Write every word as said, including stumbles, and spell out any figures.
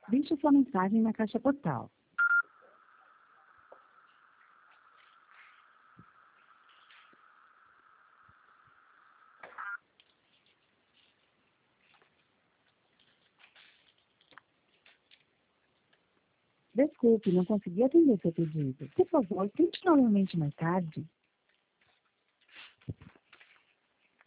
Deixe sua mensagem na caixa postal. Desculpe, não consegui atender seu pedido. Por favor, tente novamente mais tarde.